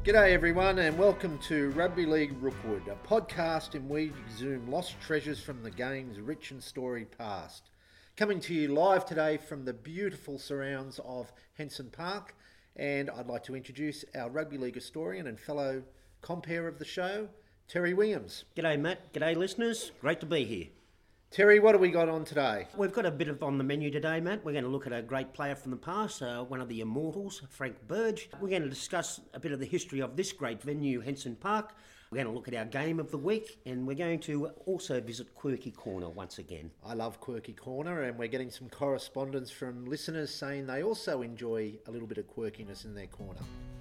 G'day everyone and welcome to Rugby League Rookwood, a podcast in which we exhume lost treasures from the game's rich and storied past. Coming to you live today from the beautiful surrounds of Henson Park, and I'd like to introduce our Rugby League historian and fellow compere of the show, Terry Williams. G'day Matt, g'day listeners, great to be here. Terry, what have we got on today? We've got a bit on the menu today, Matt. We're going to look at a great player from the past, one of the immortals, Frank Burge. We're going to discuss a bit of the history of this great venue, Henson Park. We're going to look at our game of the week, and we're going to also visit Quirky Corner once again. I love Quirky Corner, and we're getting some correspondence from listeners saying they also enjoy a little bit of quirkiness in their corner.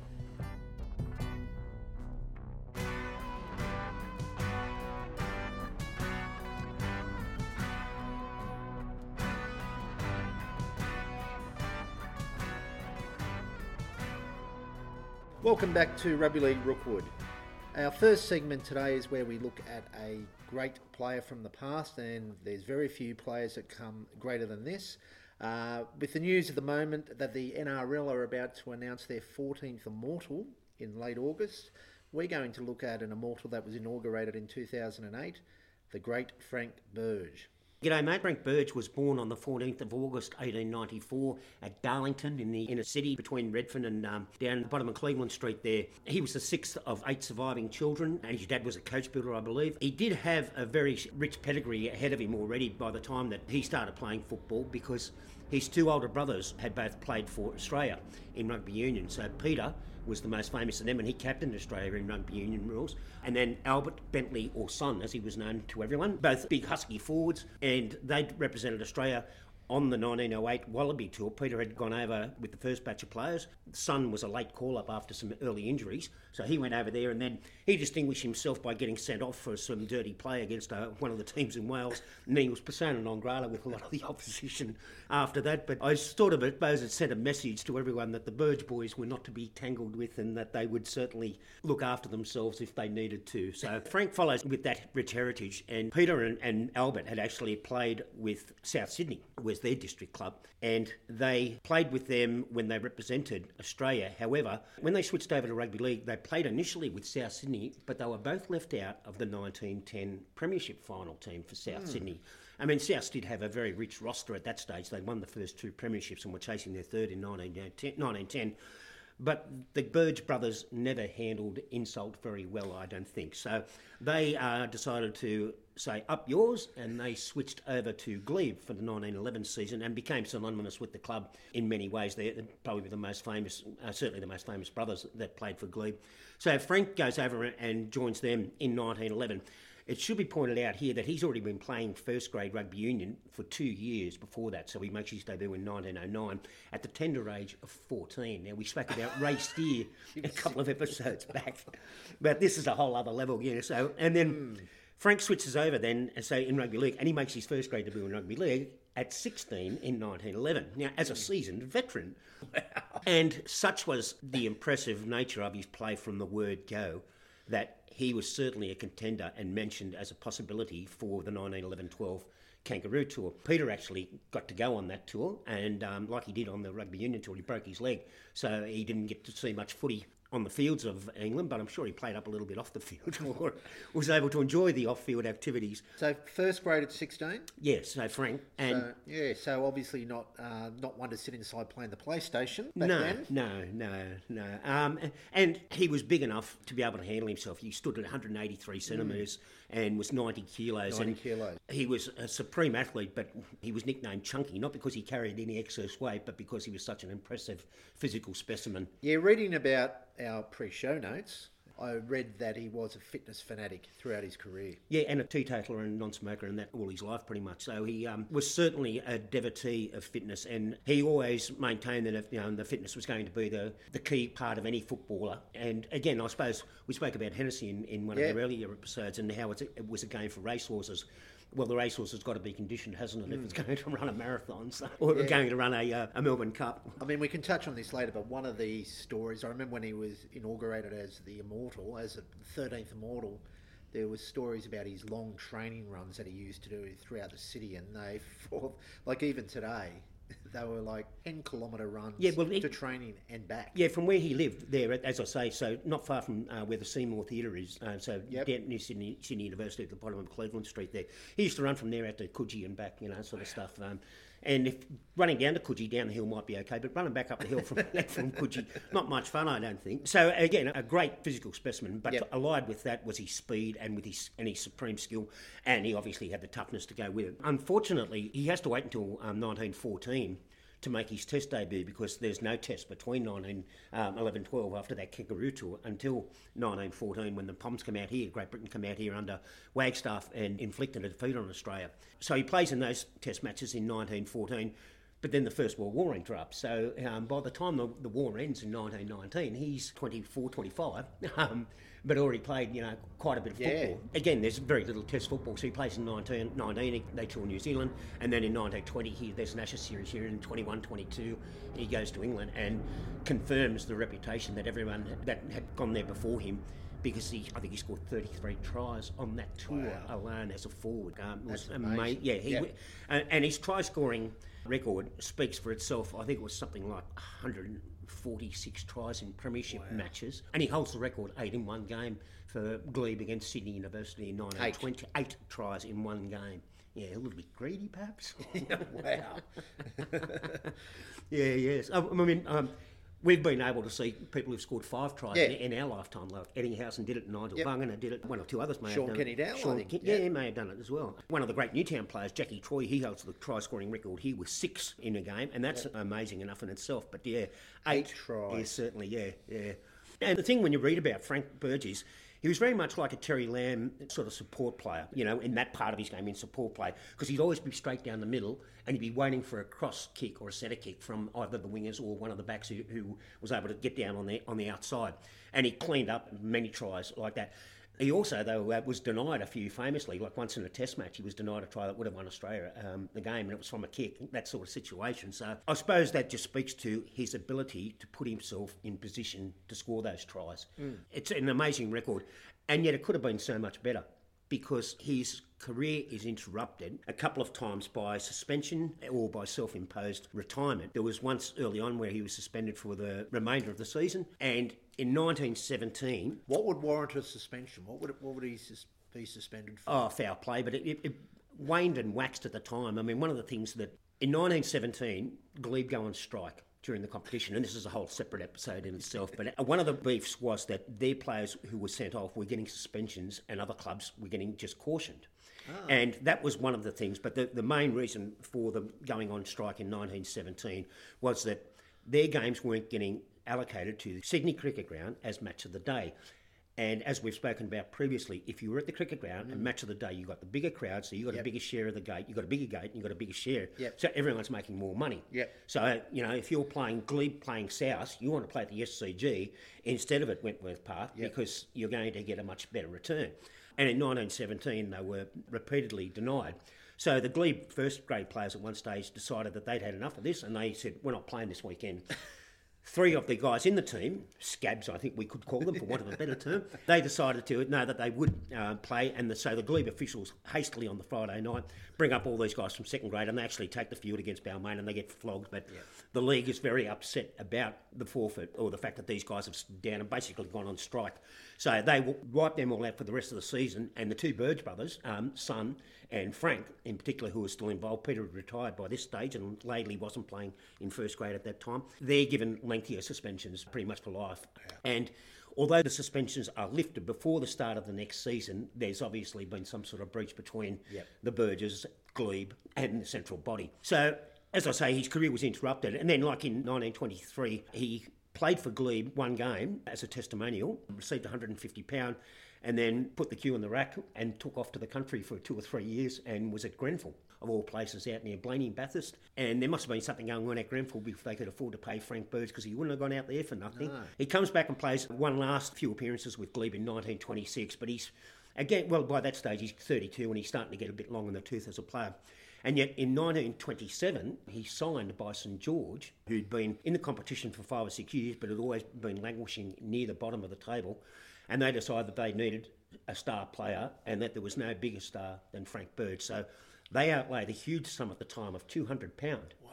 Welcome back to Rugby League Rookwood. Our first segment today is where we look at a great player from the past, and there's very few players that come greater than this. With the news at the moment that the NRL are about to announce their 14th Immortal in late August, we're going to look at an Immortal that was inaugurated in 2008, the great Frank Burge. G'day mate, Frank Burge was born on the 14th of August 1894 at Darlington in the inner city between Redfern and down at the bottom of Cleveland Street there. He was the sixth of 8 surviving children, and his dad was a coach builder, I believe. He did have a very rich pedigree ahead of him already by the time that he started playing football, because his two older brothers had both played for Australia in rugby union. So Peter was the most famous of them, and he captained Australia in rugby union rules. And then Albert Bentley, or Son, as he was known to everyone, both big husky forwards, and they represented Australia on the 1908 Wallaby Tour. Peter had gone over with the first batch of players. Son was a late call-up after some early injuries, so he went over there, and then he distinguished himself by getting sent off for some dirty play against one of the teams in Wales, and he was persona non grata with a lot of the opposition after that. But I sort of, I suppose, it sent a message to everyone that the Burge boys were not to be tangled with, and that they would certainly look after themselves if they needed to. So Frank follows with that rich heritage, and Peter and Albert had actually played with South Sydney, was their district club, and they played with them when they represented Australia. However, when they switched over to rugby league, they played initially with South Sydney, but they were both left out of the 1910 Premiership final team for South Sydney. I mean, South did have a very rich roster at that stage. They won the first 2 premierships and were chasing their third in 1910. But the Burge brothers never handled insult very well, I don't think. So they decided to say, up yours, and they switched over to Glebe for the 1911 season and became synonymous with the club in many ways. They're probably the most famous, certainly the most famous brothers that played for Glebe. So Frank goes over and joins them in 1911. It should be pointed out here that he's already been playing first grade rugby union for 2 years before that, so he makes his debut in 1909 at the tender age of 14. Now, we spoke about Ray Steer a couple of episodes back, but this is a whole other level, yeah. So, and then Frank switches over then, so in rugby league, and he makes his first grade debut in rugby league at 16 in 1911. Now, as a seasoned veteran. And such was the impressive nature of his play from the word go that he was certainly a contender and mentioned as a possibility for the 1911-12 Kangaroo Tour. Peter actually got to go on that tour, and like he did on the rugby union tour, he broke his leg, so he didn't get to see much footy on the fields of England, but I'm sure he played up a little bit off the field or was able to enjoy the off-field activities. So first grade at 16? Yes, so Frank. And so obviously not one to sit inside playing the PlayStation back then? No. And he was big enough to be able to handle himself. He stood at 183 centimetres and was 90 kilos. He was a supreme athlete, but he was nicknamed Chunky, not because he carried any excess weight, but because he was such an impressive physical specimen. Yeah, reading about our pre-show notes, I read that he was a fitness fanatic throughout his career. Yeah, and a teetotaler and non-smoker and that all his life pretty much. So he was certainly a devotee of fitness, and he always maintained that the fitness was going to be the key part of any footballer. And again, I suppose we spoke about Hennessy in one of the earlier episodes and how it was a game for racehorses. Well, the racehorse has got to be conditioned, hasn't it, if it's going to run a marathon or going to run a Melbourne Cup. I mean, we can touch on this later, but one of the stories, I remember when he was inaugurated as the Immortal, as the 13th Immortal, there was stories about his long training runs that he used to do throughout the city, and they, like even today, they were like 10-kilometre runs Yeah, well, to training and back. Yeah, from where he lived there, as I say, so not far from where the Seymour Theatre is, so down near Sydney University at the bottom of Cleveland Street there. He used to run from there out to Coogee and back, sort of stuff. And if running down to Coogee, down the hill might be okay, but running back up the hill from Coogee, not much fun, I don't think. So again, a great physical specimen, but allied with that was his speed and with his supreme skill, and he obviously had the toughness to go with it. Unfortunately, he has to wait until 1914 to make his test debut, because there's no test between 1911-12 after that Kangaroo tour until 1914, when the Poms come out here, Great Britain come out here under Wagstaff and inflicted a defeat on Australia. So he plays in those test matches in 1914, but then the First World War interrupts. So by the time the war ends in 1919, he's 24, 25. But already played, quite a bit of football. Again, there's very little test football, so he plays in 1919, they tour New Zealand, and then in 1920, there's an Ashes series here, in 21-22, he goes to England and confirms the reputation that everyone that had gone there before him, because I think he scored 33 tries on that tour alone as a forward. That's amazing. Yeah, and his try-scoring record speaks for itself. I think it was something like 146 tries in premiership matches, and he holds the record 8 in one game for Glebe against Sydney University in 1920. 8 tries in one game. Yeah, a little bit greedy, perhaps. Wow. Yes. We've been able to see people who've scored 5 tries in our lifetime. Like Eddinghausen did it, Nigel Bungan did it, one or two others may have done Kenny it. Dowell, I think. He may have done it as well. One of the great Newtown players, Jackie Troy, he holds the try-scoring record here with 6 in a game, and that's amazing enough in itself. But 8 tries. Yeah, certainly, yeah. And the thing when you read about Frank Burgess, he was very much like a Terry Lamb sort of support player, in that part of his game, in support play, because he'd always be straight down the middle and he'd be waiting for a cross kick or a centre kick from either the wingers or one of the backs who was able to get down on the outside. And he cleaned up many tries like that. He also, though, was denied a few famously. Like once in a test match, he was denied a try that would have won Australia the game, and it was from a kick, that sort of situation. So I suppose that just speaks to his ability to put himself in position to score those tries. It's an amazing record, and yet it could have been so much better, because his career is interrupted a couple of times by suspension or by self-imposed retirement. There was once early on where he was suspended for the remainder of the season, and in 1917... What would warrant a suspension? What would he be suspended for? Oh, foul play, but it waned and waxed at the time. I mean, one of the things that... In 1917, Glebe go on strike during the competition, and this is a whole separate episode in itself, but one of the beefs was that their players who were sent off were getting suspensions and other clubs were getting just cautioned. And that was one of the things, but the main reason for them going on strike in 1917 was that their games weren't getting allocated to the Sydney Cricket Ground as match of the day. And as we've spoken about previously, if you were at the cricket ground and match of the day, you got the bigger crowd, so you got a bigger share of the gate, you got a bigger gate, and you got a bigger share. So everyone's making more money. So, if you're playing Glebe, playing South, you want to play at the SCG instead of at Wentworth Park because you're going to get a much better return. And in 1917, they were repeatedly denied. So the Glebe first grade players at one stage decided that they'd had enough of this, and they said, we're not playing this weekend. 3 of the guys in the team, scabs I think we could call them for want of a better term, they decided that they would play, and so the Glebe officials hastily on the Friday night bring up all these guys from second grade, and they actually take the field against Balmain and they get flogged. But the league is very upset about the forfeit, or the fact that these guys have stood down and basically gone on strike. So they will wipe them all out for the rest of the season, and the 2 Burge brothers, son and Frank in particular, who was still involved, Peter had retired by this stage and Laidley wasn't playing in first grade at that time, they're given lengthier suspensions pretty much for life. And although the suspensions are lifted before the start of the next season, there's obviously been some sort of breach between the Burges, Glebe and the central body. So, as I say, his career was interrupted, and then like in 1923, he played for Glebe 1 game as a testimonial, received £150, and then put the cue in the rack and took off to the country for 2 or 3 years and was at Grenfell, of all places, out near Blaney and Bathurst. And there must have been something going on at Grenfell if they could afford to pay Frank Burge, because he wouldn't have gone out there for nothing. No. He comes back and plays one last few appearances with Glebe in 1926, but he's, again, well, by that stage he's 32 and he's starting to get a bit long in the tooth as a player. And yet in 1927, he's signed by St George, who'd been in the competition for 5 or 6 years, but had always been languishing near the bottom of the table. And they decided that they needed a star player and that there was no bigger star than Frank Burge. So they outlaid a huge sum at the time of £200. Wow.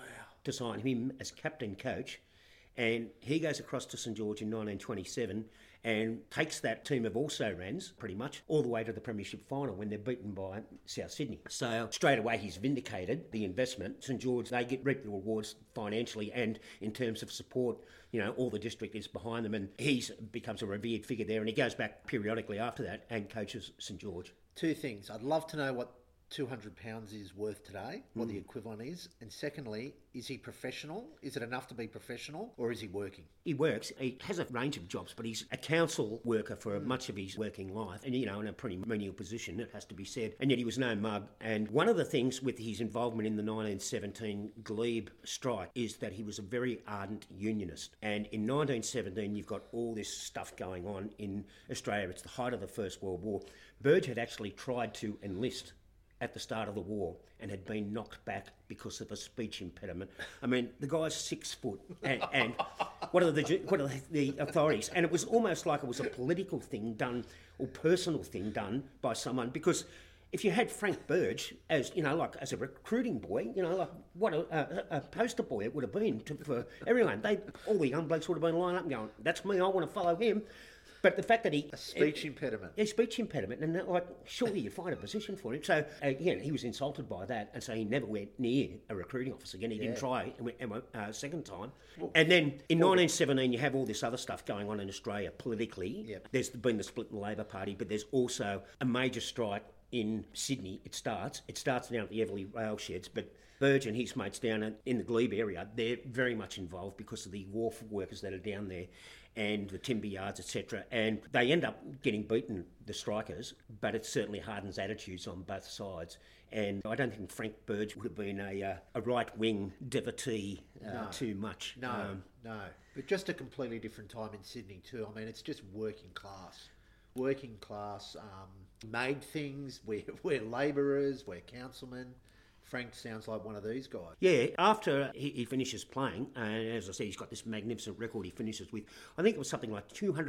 to sign him as captain coach. And he goes across to St George in 1927 and takes that team of also-rans, pretty much, all the way to the premiership final when they're beaten by South Sydney. So straight away he's vindicated the investment. St George, they reap the rewards financially and in terms of support. All the district is behind them, and he becomes a revered figure there, and he goes back periodically after that and coaches St George. Two things. I'd love to know what £200 is worth today, what the equivalent is, and secondly, is he professional? Is it enough to be professional, or is he working? He works. He has a range of jobs, but he's a council worker for much of his working life, and in a pretty menial position, it has to be said. And yet he was no mug. And one of the things with his involvement in the 1917 Glebe strike is that he was a very ardent unionist. And in 1917, you've got all this stuff going on in Australia. It's the height of the First World War. Burge had actually tried to enlist at the start of the war and had been knocked back because of a speech impediment. I mean, the guy's 6 foot, and what are the authorities? And it was almost like it was a political thing done or personal thing done by someone, because if you had Frank Burge as as a recruiting boy, what a poster boy it would have been for everyone. All the young blokes would have been lining up and going, "That's me. I want to follow him." But the fact that a speech impediment. Yeah, speech impediment, and surely you'd find a position for him. So again, he was insulted by that, and so he never went near a recruiting office again. He didn't try a second time. And then in 1917, you have all this other stuff going on in Australia politically. Yep. There's been the split in the Labor Party, but there's also a major strike in Sydney. It starts down at the Everleigh rail sheds, but Burge and his mates down in the Glebe area, they're very much involved because of the wharf workers that are down there and the timber yards, etc. And they end up getting beaten, the strikers, but it certainly hardens attitudes on both sides. And I don't think Frank Burge would have been a right-wing devotee too much. No. But just a completely different time in Sydney too. I mean, it's just working class. Working class made things. We're labourers, we're councilmen. Frank sounds like one of these guys. Yeah, after he finishes playing, and as I said, he's got this magnificent record he finishes with, I think it was something like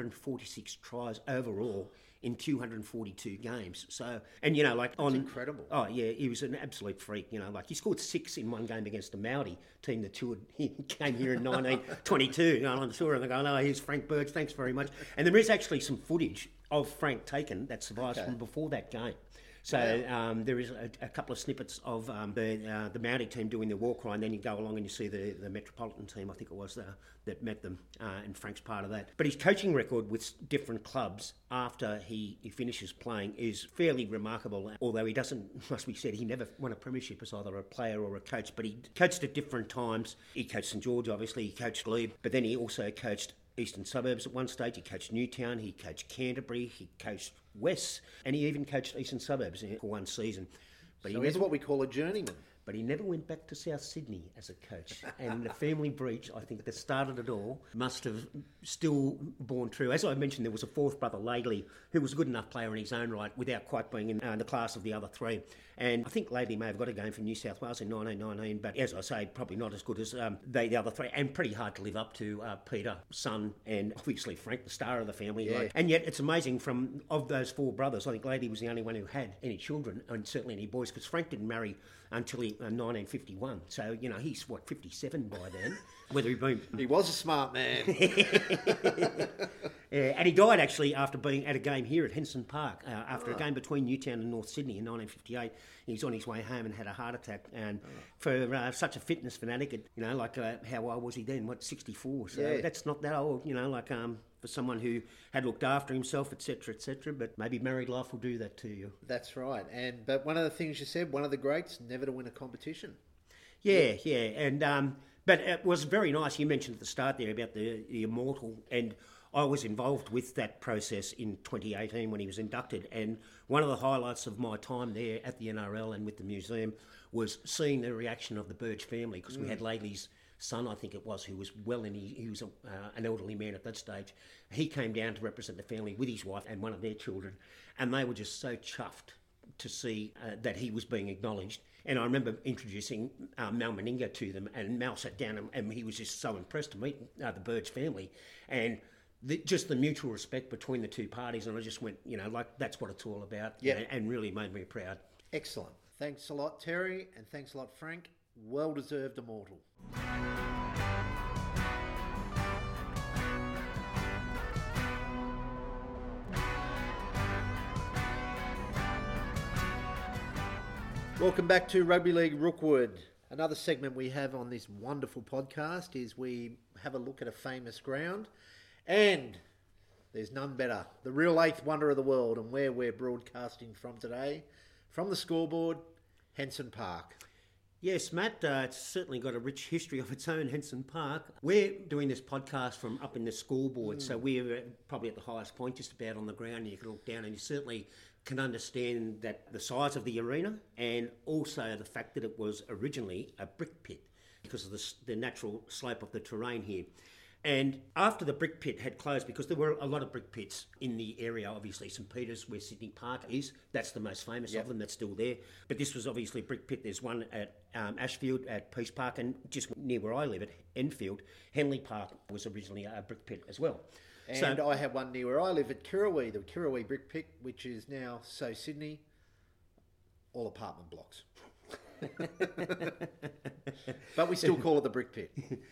246 tries overall in 242 games. So, and That's incredible. Oh yeah, he was an absolute freak. He scored 6 in one game against the Maori team that toured. He came here in 1922 on the tour, and they go, "No, here's Frank Burge. Thanks very much." And there is actually some footage of Frank taken that survives from before that game. So there is a couple of snippets of the Maori team doing their war cry, and then you go along and you see the Metropolitan team, I think it was, that met them, and Frank's part of that. But his coaching record with different clubs after he finishes playing is fairly remarkable, although he doesn't, must be said, he never won a premiership as either a player or a coach, but he coached at different times. He coached St George, obviously, he coached Glebe, but then he also coached Eastern Suburbs at one stage. He coached Newtown, he coached Canterbury, he coached West, and he even coached Eastern Suburbs for one season. But he's what we call a journeyman. But he never went back to South Sydney as a coach. And the family breach, I think, that started it all, must have still borne true. As I mentioned, there was a fourth brother, Laidley, who was a good enough player in his own right without quite being in the class of the other three. And I think Laidley may have got a game for New South Wales in 1919, but as I say, probably not as good as the other three, and pretty hard to live up to Peter, son, and obviously Frank, the star of the family. Yeah. And yet it's amazing, of those four brothers, I think Laidley was the only one who had any children, and certainly any boys, because Frank didn't marry until 1951. So, he's, 57 by then. Whether he was a smart man. Yeah, and he died actually after being at a game here at Henson Park, after a game between Newtown and North Sydney in 1958. He was on his way home and had a heart attack. And for such a fitness fanatic, how old was he then? 64? So that's not that old, for someone who had looked after himself, etc., etc. But maybe married life will do that to you. That's right. But one of the things you said, one of the greats, never to win a competition. Yeah. And but it was very nice. You mentioned at the start there about the Immortal, and I was involved with that process in 2018 when he was inducted. And one of the highlights of my time there at the NRL and with the museum was seeing the reaction of the Burge family, because we had Laidley's son, I think it was, who was he was an elderly man at that stage. He came down to represent the family with his wife and one of their children, and they were just so chuffed to see that he was being acknowledged. And I remember introducing Mal Meninga to them, and Mal sat down and he was just so impressed to meet the Burge family, and just the mutual respect between the two parties. And I just went, that's what it's all about, and really made me proud. Excellent. Thanks a lot, Terry, and thanks a lot, Frank. well-deserved immortal. Welcome back to Rugby League Rookwood. Another segment we have on this wonderful podcast is we have a look at a famous ground, and there's none better. The real eighth wonder of the world, and where we're broadcasting from today, from the scoreboard, Henson Park. Yes, Matt, it's certainly got a rich history of its own, Henson Park. We're doing this podcast from up in the scoreboard, so we're probably at the highest point, just about on the ground. You can look down and you certainly can understand that the size of the arena, and also the fact that it was originally a brick pit because of the natural slope of the terrain here. And after the brick pit had closed, because there were a lot of brick pits in the area, obviously St Peter's, where Sydney Park is, that's the most famous of them, that's still there. But this was obviously a brick pit. There's one at Ashfield at Peace Park, and just near where I live at Enfield, Henley Park was originally a brick pit as well. And I have one near where I live at Kirrawee, the Kirrawee brick pit, which is now So Sydney, all apartment blocks. But we still call it the brick pit.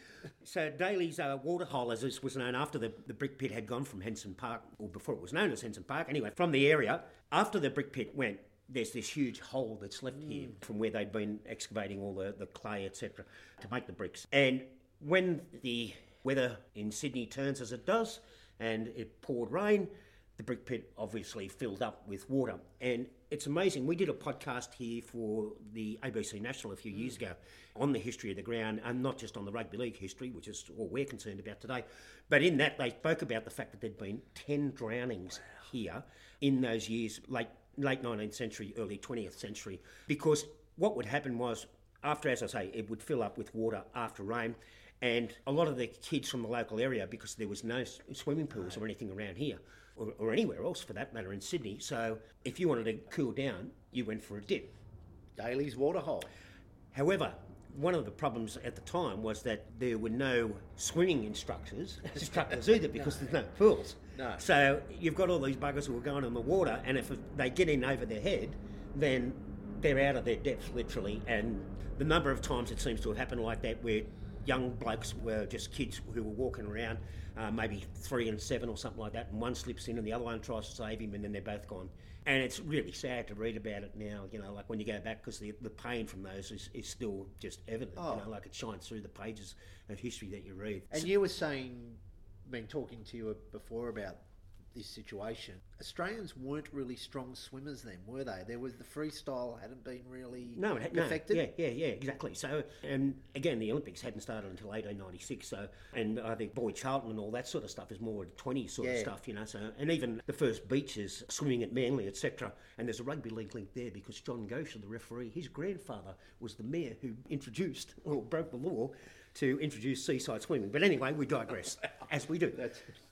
So Daly's Waterhole, as this was known after the brick pit had gone from Henson Park, or before it was known as Henson Park, anyway, from the area, after the brick pit went, there's this huge hole that's left here from where they'd been excavating all the clay, etc., to make the bricks. And when the weather in Sydney turns as it does, and it poured rain, the brick pit obviously filled up with water. And it's amazing. We did a podcast here for the ABC National a few years ago on the history of the ground, and not just on the rugby league history, which is all we're concerned about today. But in that, they spoke about the fact that there'd been 10 drownings here in those years, late 19th century, early 20th century. Because what would happen was, after, as I say, it would fill up with water after rain, and a lot of the kids from the local area, because there was no swimming pools or anything around here, or anywhere else for that matter in Sydney, so if you wanted to cool down, you went for a dip. Daly's Waterhole. However, one of the problems at the time was that there were no swimming instructors either, because there's no pools. No. So you've got all these buggers who are going in the water, and if they get in over their head, then they're out of their depth, literally. And the number of times it seems to have happened like that, where young blokes were just kids who were walking around, maybe 3 and 7 or something like that, and one slips in and the other one tries to save him, and then they're both gone. And it's really sad to read about it now, like when you go back, because the pain from those is still just evident, like it shines through the pages of history that you read. And you were saying, talking to you before about this situation, Australians weren't really strong swimmers then, were they? There was the freestyle hadn't been really perfected. Yeah, exactly. So, and again, the Olympics hadn't started until 1896. So, and I think Boyd Charlton and all that sort of stuff is more 20 sort of stuff, So, and even the first beaches, swimming at Manly, etc. And there's a rugby league link there, because John Gosher, the referee, his grandfather was the mayor who introduced, or broke the law to introduce seaside swimming. But anyway, we digress, as we do.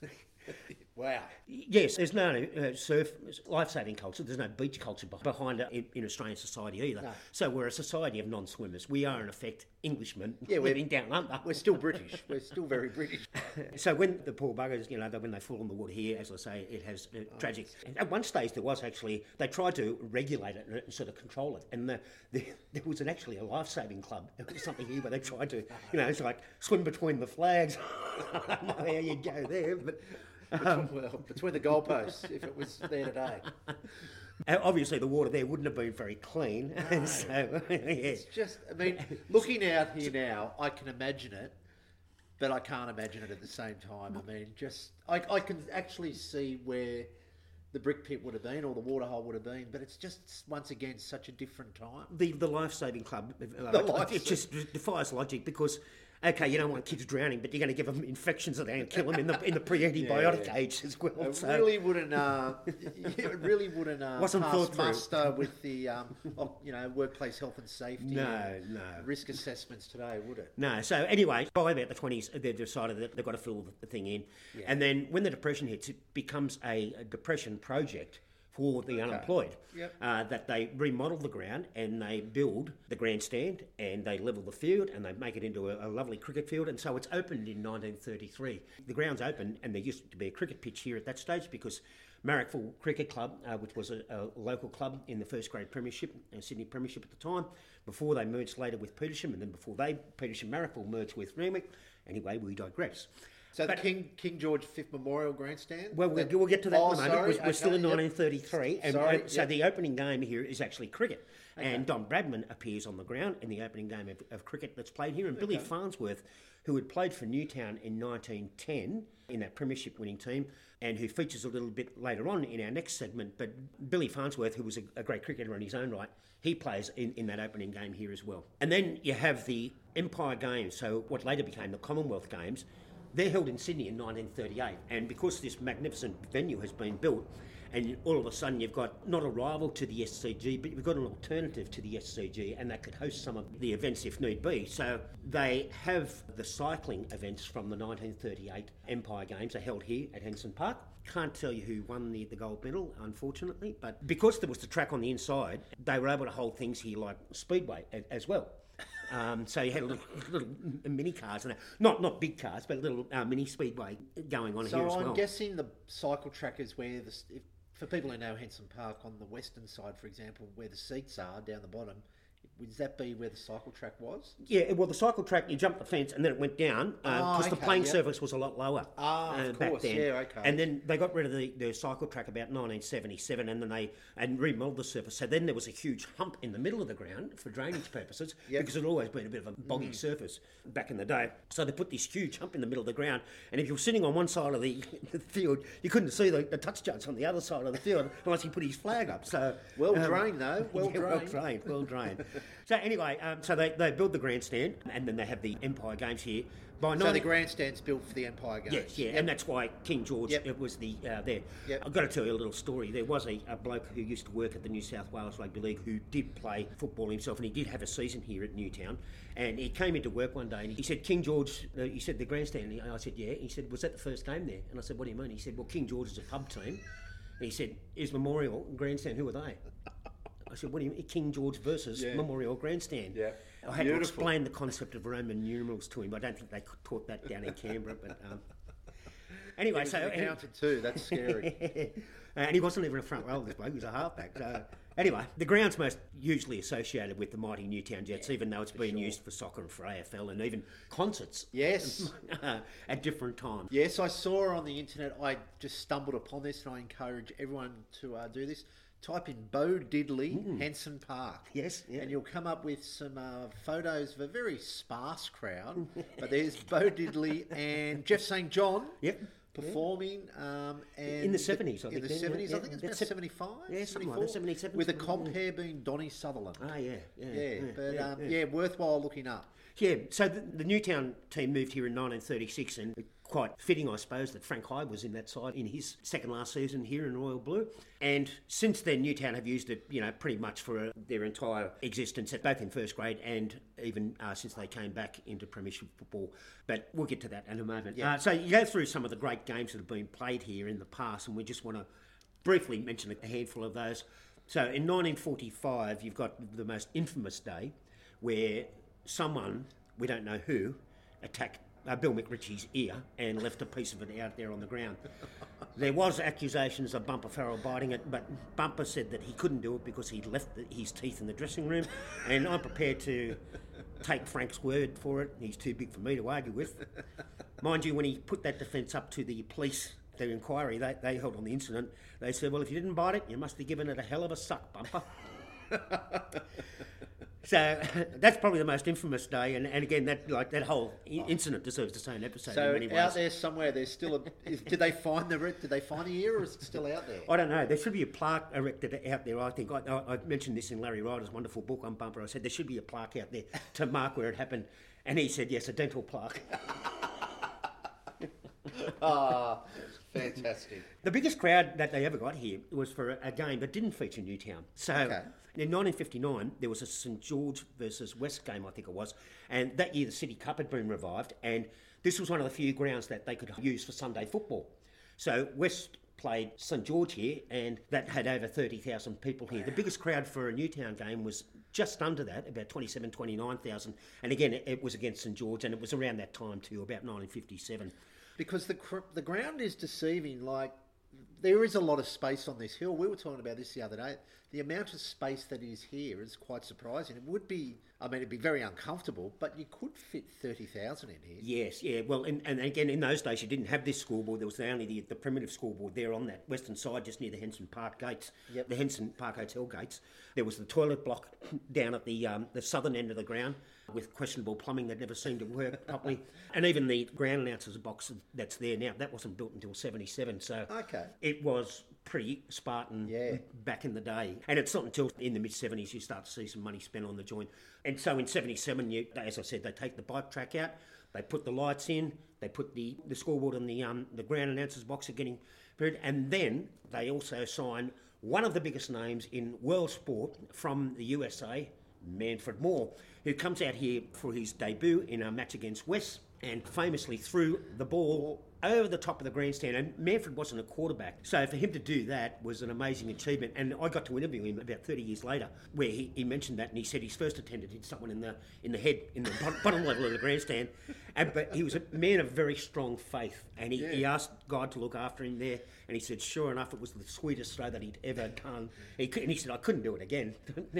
Wow. Yes, there's no surf life-saving culture. There's no beach culture behind it in Australian society either. No. So we're a society of non-swimmers. We are, in effect, Englishmen living down under. We're still British. We're still very British. So when the poor buggers, when they fall in the water here, as I say, it has tragic. At one stage, there was actually, they tried to regulate it and sort of control it. And there was actually a life-saving club. It was something here where they tried to, it's like swim between the flags. I don't know how you go there, but... between the goalposts, if it was there today. Obviously, the water there wouldn't have been very clean. No. So, It's just, looking out here now, I can imagine it, but I can't imagine it at the same time. I can actually see where the brick pit would have been, or the waterhole would have been, but it's just, once again, such a different time. The life-saving club, it just defies logic, because... Okay, you don't want kids drowning, but you're going to give them infections that are going to kill them in the pre-antibiotic age as well. It really wouldn't. It really wouldn't wasn't pass thought through. muster with the workplace health and safety. No. Risk assessments today, would it? No. So anyway, by about the 20s, they decided that they've got to fill the thing in, and then when the Depression hits, it becomes a depression project, for the unemployed. Yep. That they remodel the ground and they build the grandstand and they level the field and they make it into a lovely cricket field. And so it's opened in 1933. The ground's open and there used to be a cricket pitch here at that stage because Marrickville Cricket Club, which was a local club in the first grade premiership, Sydney Premiership at the time, before they merged later with Petersham, and then before Petersham Marrickville merged with Randwick. Anyway, we digress. So the King George V Memorial Grandstand? Well, we'll get to that in a moment. Sorry. We're still in 1933. And so yep. the opening game here is actually cricket. Okay. And Don Bradman appears on the ground in the opening game of cricket that's played here. And Billy Farnsworth, who had played for Newtown in 1910 in that premiership winning team, and who features a little bit later on in our next segment. But Billy Farnsworth, who was a great cricketer in his own right, he plays in that opening game here as well. And then you have the Empire Games, so what later became the Commonwealth Games. They're held in Sydney in 1938, and because this magnificent venue has been built, and all of a sudden you've got not a rival to the SCG, but you've got an alternative to the SCG, and that could host some of the events if need be. So they have the cycling events from the 1938 Empire Games are held here at Henson Park. Can't tell you who won the gold medal, unfortunately, but because there was the track on the inside, they were able to hold things here like Speedway as well. So you had little mini cars, and not big cars, but little mini speedway going on here as well. So I'm guessing the cycle track is where, for people who know Henson Park, on the western side, for example, where the seats are down the bottom, would that be where the cycle track was? Yeah, well, the cycle track, you jumped the fence and then it went down because the playing surface was a lot lower back then. Yeah, okay. And then they got rid of the cycle track about 1977 and then they remodeled the surface. So then there was a huge hump in the middle of the ground for drainage purposes because it had always been a bit of a boggy surface back in the day. So they put this huge hump in the middle of the ground, and if you were sitting on one side of the field, you couldn't see the touch judge on the other side of the field unless he put his flag up. So well drained though, well drained. So anyway, so they build the grandstand, and then they have the Empire Games here. So the grandstand's built for the Empire Games. Yes, yeah, and that's why King George it was the there. Yep. I've got to tell you a little story. There was a bloke who used to work at the New South Wales Rugby League who did play football himself, and he did have a season here at Newtown. And he came into work one day and he said, King George, he said, the grandstand. And I said, yeah. He said, was that the first game there? And I said, what do you mean? He said, well, King George is a pub team. And he said, is Memorial Grandstand, who are they? I said, what do you mean? King George versus Memorial Grandstand. Yeah. I had to explain the concept of Roman numerals to him. I don't think they taught that down in Canberra. But anyway, so... He counted too, that's scary. And he wasn't even a front row, this bloke, he was a halfback. So, anyway, the ground's most usually associated with the mighty Newtown Jets, even though it's been used for soccer and for AFL and even concerts. Yes. At different times. Yes, I saw on the internet, I just stumbled upon this, and I encourage everyone to do this. Type in Bo Diddley, Henson Park. Yes, yeah. And you'll come up with some photos of a very sparse crowd. But there's Bo Diddley and Jeff St. John performing. And in the 70s, I think. In the 70s, I think it's about 75, yeah, 74. Like 77. With the compere being Donny Sutherland. Ah, yeah. But worthwhile looking up. Yeah, so the Newtown team moved here in 1936, and quite fitting, I suppose, that Frank Hyde was in that side in his second last season here in Royal Blue. And since then, Newtown have used it, pretty much for their entire existence, both in first grade and even since they came back into premiership football. But we'll get to that in a moment. Yeah. So you go through some of the great games that have been played here in the past, and we just want to briefly mention a handful of those. So in 1945, you've got the most infamous day where someone, we don't know who, attacked Bill McRitchie's ear and left a piece of it out there on the ground. There was accusations of Bumper Farrell biting it, but Bumper said that he couldn't do it because he'd left his teeth in the dressing room, and I'm prepared to take Frank's word for it. He's too big for me to argue with. Mind you, when he put that defence up to the police, their inquiry, they held on the incident, they said, well, if you didn't bite it, you must have given it a hell of a suck, Bumper. So that's probably the most infamous day, and again, that whole incident deserves its own episode. So in many ways. Out there somewhere, there's still did they find the ear, or is it still out there? I don't know. There should be a plaque erected out there. I think I mentioned this in Larry Ryder's wonderful book on Bumper. I said there should be a plaque out there to mark where it happened, and he said yes, a dental plaque. Fantastic. The biggest crowd that they ever got here was for a game that didn't feature Newtown. So in 1959, there was a St George versus West game, I think it was, and that year the City Cup had been revived, and this was one of the few grounds that they could use for Sunday football. So West played St George here, and that had over 30,000 people here. The biggest crowd for a Newtown game was just under that, about 27, 29,000. And again, it was against St George, and it was around that time too, about 1957. Because the ground is deceiving. Like, there is a lot of space on this hill. We were talking about this the other day. The amount of space that is here is quite surprising. It would be, I mean, it'd be very uncomfortable, but you could fit 30,000 in here. Yes, yeah. Well, and again, in those days, you didn't have this scoreboard. There was only the primitive scoreboard there on that western side, just near the Henson Park gates, the Henson Park Hotel gates. There was the toilet block down at the southern end of the ground with questionable plumbing that never seemed to work properly. And even the ground announcers box that's there now, that wasn't built until 77. So it was pretty Spartan back in the day. And it's not until in the mid-70s you start to see some money spent on the joint. And so in 77, as I said, they take the bike track out, they put the lights in, they put the scoreboard on the ground announcers box are getting period, and then they also sign one of the biggest names in world sport from the USA, Manfred Moore, who comes out here for his debut in a match against West and famously threw the ball over the top of the grandstand. And Manfred wasn't a quarterback, so for him to do that was an amazing achievement. And I got to interview him about 30 years later, where he mentioned that, and he said his first attempt hit someone in the head in the bottom level of the grandstand. But he was a man of very strong faith, and he asked God to look after him there, and he said, sure enough, it was the sweetest throw that he'd ever done. And he said, I couldn't do it again.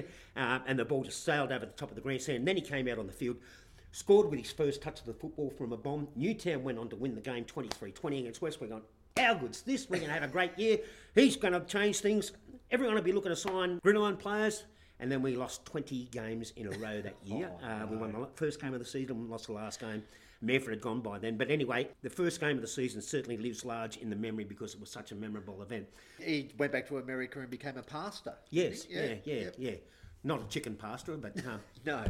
And the ball just sailed over the top of the grandstand. And then he came out on the field, scored with his first touch of the football from a bomb. Newtown went on to win the game 23-20 against West. We're going, how good's this? We're going to have a great year. He's going to change things. Everyone will be looking to sign gridiron players. And then we lost 20 games in a row that year. We won the first game of the season and lost the last game. Manfred had gone by then. But anyway, the first game of the season certainly lives large in the memory because it was such a memorable event. He went back to America and became a pastor. Yes, yeah. Not a chicken pastor, but no.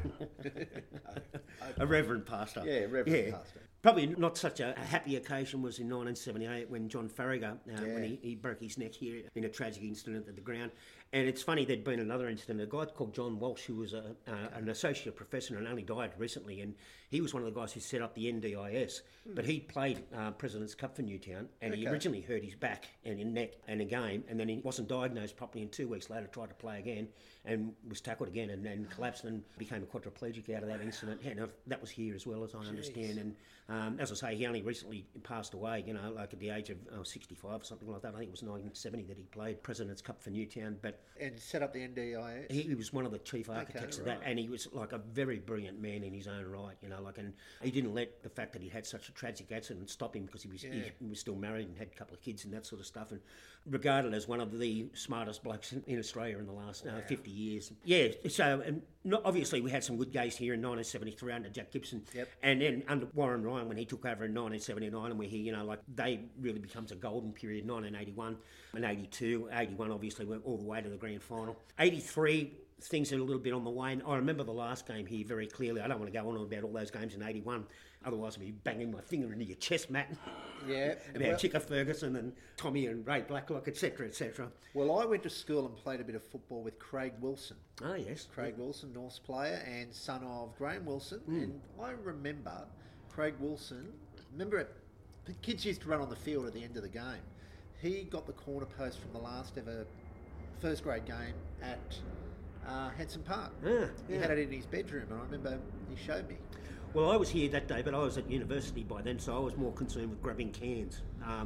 A reverend pastor. Yeah, reverend pastor. Probably not such a happy occasion was in 1978 when John Farragher, when he broke his neck here in a tragic incident at the ground. And it's funny, there'd been another incident. A guy called John Walsh, who was an associate professor and only died recently, and he was one of the guys who set up the NDIS. But he played President's Cup for Newtown, and he originally hurt his back and his neck in a game, and then he wasn't diagnosed properly, and 2 weeks later tried to play again and was tackled again and then collapsed and became a quadriplegic out of that incident. And that was here as well, as I understand. And as I say, he only recently passed away, like at the age of 65 or something like that. I think it was 1970 that he played President's Cup for Newtown. And set up the NDIS? He was one of the chief architects of that, and he was like a very brilliant man in his own right, and he didn't let the fact that he had such a tragic accident stop him because he was still married and had a couple of kids and that sort of stuff, and regarded as one of the smartest blokes in Australia in the last 50 years. Yeah, so obviously we had some good guys here in 1973 under Jack Gibson, and then under Warren Ryan when he took over in 1979, and we're here, they really becomes a golden period, 1981 and 82. 81 obviously went all the way to the grand final. 83, things are a little bit on the wane. I remember the last game here very clearly. I don't want to go on about all those games in 81. Otherwise I'll be banging my finger into your chest, Matt. Yeah. About Chicka Ferguson and Tommy and Ray Blacklock, etc., etc. Well, I went to school and played a bit of football with Craig Wilson. Oh, yes. Craig Wilson, North's player and son of Graham Wilson. And I remember Craig Wilson, the kids used to run on the field at the end of the game. He got the corner post from the last ever first grade game at Henson Park. He had it in his bedroom, and I remember he showed me. Well, I was here that day, but I was at university by then, so I was more concerned with grabbing cans.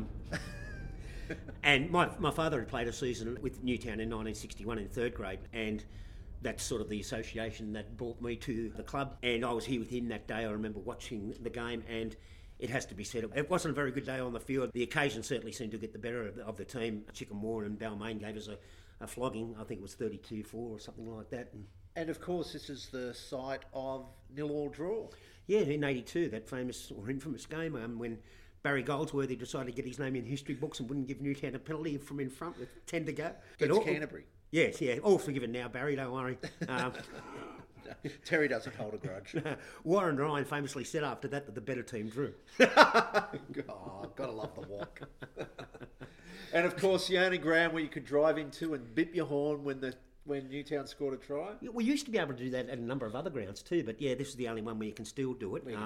And my father had played a season with Newtown in 1961 in third grade, and that's sort of the association that brought me to the club. And I was here with him that day. I remember watching the game, and it has to be said, it wasn't a very good day on the field. The occasion certainly seemed to get the better of the team. Chickamore and Balmain gave us a flogging. I think it was 32-4 or something like that. And of course, this is the site of 0-0 draw. Yeah, in 82, that famous or infamous game when Barry Goldsworthy decided to get his name in history books and wouldn't give Newtown a penalty from in front with 10 to go. It's Canterbury. Yes, all forgiven now, Barry, don't worry. Terry doesn't hold a grudge. Warren Ryan famously said after that the better team drew. Gotta love the walk. And of course, the only ground where you could drive into and bip your horn when the when Newtown scored a try. Yeah, we used to be able to do that at a number of other grounds too, but yeah, this is the only one where you can still do it.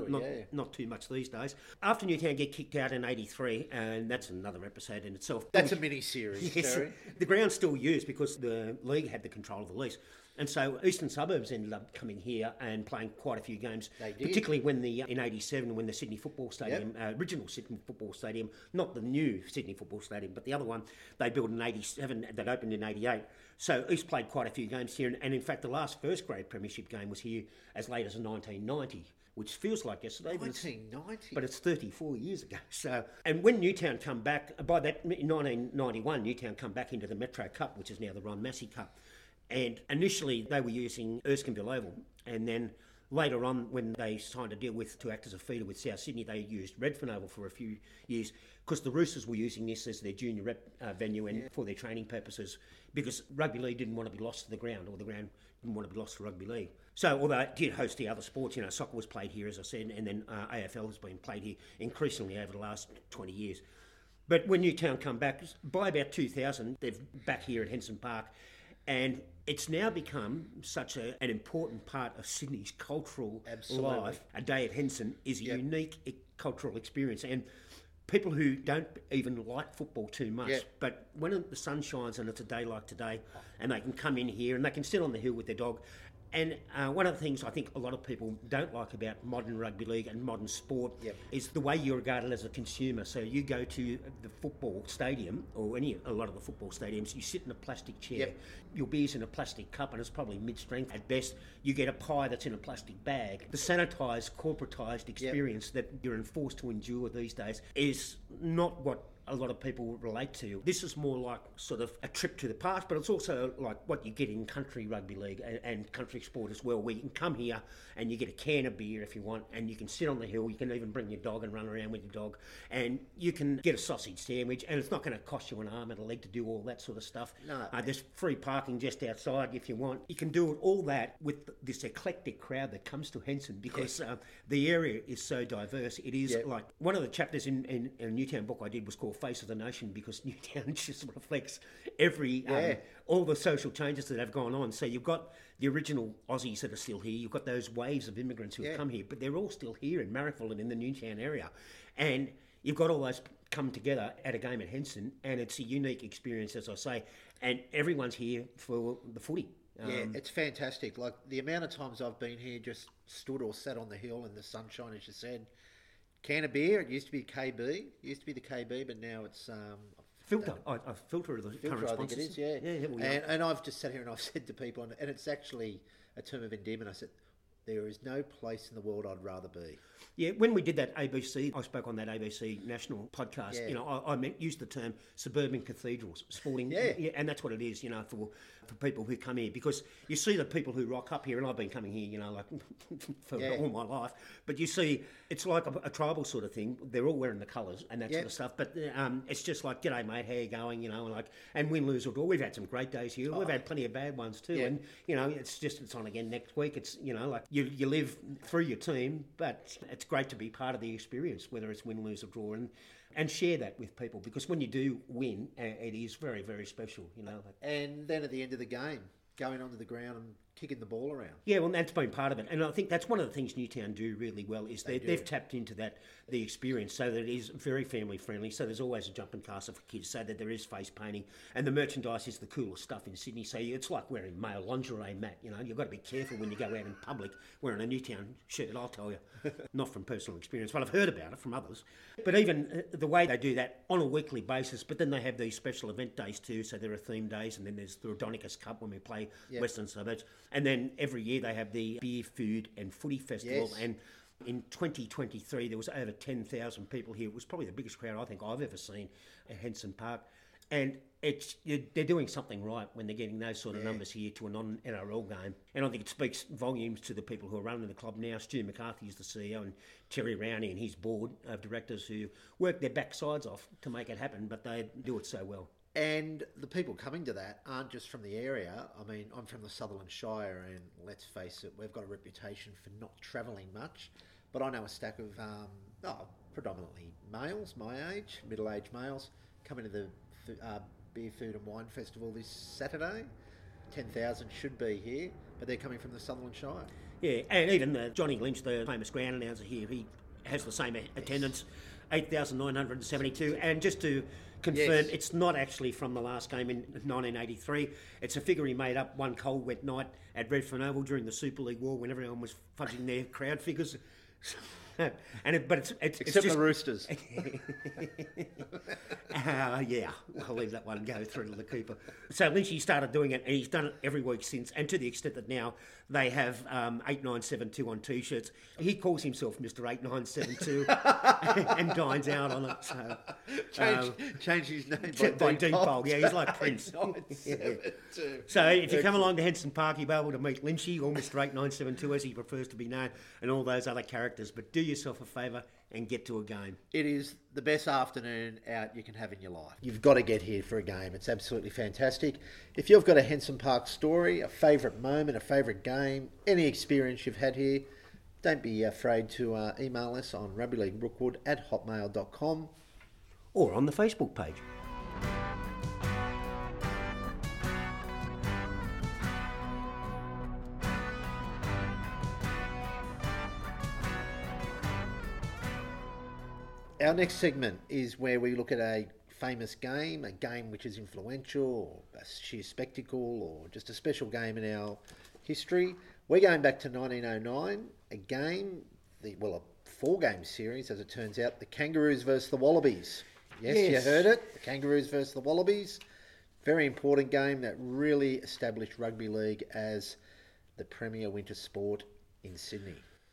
Not too much these days. After Newtown get kicked out in '83, and that's another episode in itself. That's a mini-series, yes, Terry. The ground's still used because the league had the control of the lease. And so Eastern Suburbs ended up coming here and playing quite a few games, particularly when in '87 when the Sydney Football Stadium, original Sydney Football Stadium, not the new Sydney Football Stadium, but the other one, they built in '87 that opened in '88. So East played quite a few games here, and in fact the last first grade premiership game was here as late as 1990. Which feels like yesterday, 1990, but it's 34 years ago. So, and when Newtown come back, by that in 1991, Newtown come back into the Metro Cup, which is now the Ron Massey Cup. And initially they were using Erskineville Oval, and then later on when they signed a deal to act as a feeder with South Sydney, they used Redfern Oval for a few years because the Roosters were using this as their junior rep venue and for their training purposes, because rugby league didn't want to be lost to the ground, or the ground didn't want to be lost to rugby league. So although it did host the other sports, soccer was played here, as I said, and then AFL has been played here increasingly over the last 20 years. But when Newtown come back, by about 2000, they're back here at Henson Park, and it's now become such an important part of Sydney's cultural life. A day at Henson is a unique cultural experience, and people who don't even like football too much, but when the sun shines and it's a day like today, and they can come in here and they can sit on the hill with their dog. And one of the things I think a lot of people don't like about modern rugby league and modern sport is the way you're regarded as a consumer. So you go to the football stadium, or a lot of the football stadiums, you sit in a plastic chair, your beer's in a plastic cup and it's probably mid-strength at best. You get a pie that's in a plastic bag. The sanitised, corporatised experience that you're enforced to endure these days is not what a lot of people relate to. This is more like sort of a trip to the past, but it's also like what you get in country rugby league and country sport as well, where you can come here and you get a can of beer if you want, and you can sit on the hill, you can even bring your dog and run around with your dog, and you can get a sausage sandwich, and it's not going to cost you an arm and a leg to do all that sort of stuff. No. There's free parking just outside if you want. You can do all that with this eclectic crowd that comes to Henson, because the area is so diverse. It is like one of the chapters in a Newtown book I did was called Face of the Nation, because Newtown just reflects all the social changes that have gone on. So you've got the original Aussies that are still here, you've got those waves of immigrants who have come here, but they're all still here in Marrickville and in the Newtown area, and you've got all those come together at a game at Henson, and it's a unique experience, as I say, and everyone's here for the footy. It's fantastic. Like the amount of times I've been here, just stood or sat on the hill in the sunshine, as you said. Can of beer. It used to be KB. It used to be the KB, but now it's Filter. A filter of the current sponsors. I think it is, and I've just sat here and I've said to people, and it's actually a term of endearment. I said, there is no place in the world I'd rather be. Yeah, when we did that ABC, I spoke on that ABC national podcast, I used the term suburban cathedrals, sporting, and that's what it is, for people who come here, because you see the people who rock up here, and I've been coming here, for all my life, but you see, it's like a tribal sort of thing. They're all wearing the colours and that sort of stuff, but it's just like, g'day mate, how you going, and win, lose or draw. We've had some great days here. We've had plenty of bad ones too, and, it's on again next week. It's, you live through your team, but it's great to be part of the experience, whether it's win, lose or draw, and share that with people, because when you do win, it is very, very special, And then at the end of the game, going onto the ground and kicking the ball around. Yeah, well, that's been part of it. And I think that's one of the things Newtown do really well, is they've tapped into the experience, so that it is very family friendly. So there's always a jumping castle for kids, so that there is face painting, and the merchandise is the coolest stuff in Sydney. So it's like wearing male lingerie, Matt. You've got to be careful when you go out in public wearing a Newtown shirt, I'll tell you. Not from personal experience, but I've heard about it from others. But even the way they do that on a weekly basis, but then they have these special event days too, so there are theme days, and then there's the Rodonicus Cup when we play Western Suburbs. And then every year they have the Beer, Food and Footy Festival. Yes. And in 2023, there was over 10,000 people here. It was probably the biggest crowd I think I've ever seen at Henson Park. And they're doing something right when they're getting those sort of numbers here to a non-NRL game. And I think it speaks volumes to the people who are running the club now. Stu McCarthy is the CEO, and Terry Rowney and his board of directors, who work their backsides off to make it happen, but they do it so well. And the people coming to that aren't just from the area. I mean, I'm from the Sutherland Shire, and let's face it, we've got a reputation for not travelling much. But I know a stack of predominantly males, my age, middle-aged males, coming to the Beer, Food and Wine Festival this Saturday. 10,000 should be here, but they're coming from the Sutherland Shire. Yeah, and even Johnny Lynch, the famous ground announcer here, he has the same attendance, 8,972. And just to confirm, it's not actually from the last game in 1983. It's a figure he made up one cold, wet night at Redfern Oval during the Super League War when everyone was fudging their crowd figures. It's Except just the Roosters. Yeah, I'll leave that one go through to the keeper. So Lynchy started doing it, and he's done it every week since, and to the extent that now they have 8972 on T-shirts. He calls himself Mr. 8972 and dines out on it. So Change his name by default. Yeah, he's like Prince. 8972. So if you come along to Henson Park, you'll be able to meet Lynchy, or Mr. 8972 as he prefers to be known, and all those other characters. But do yourself a favour and get to a game. It is the best afternoon out you can have in your life. You've got to get here for a game. It's absolutely fantastic. If you've got a Henson Park story, a favourite moment, a favourite game, any experience you've had here, don't be afraid to email us on rugbyleaguerookwood@hotmail.com. Or on the Facebook page. Our next segment is where we look at a famous game, a game which is influential, or a sheer spectacle, or just a special game in our history. We're going back to 1909, a game, a 4-game series, as it turns out, the Kangaroos versus the Wallabies. Yes, you heard it, the Kangaroos versus the Wallabies. Very important game that really established rugby league as the premier winter sport in Sydney.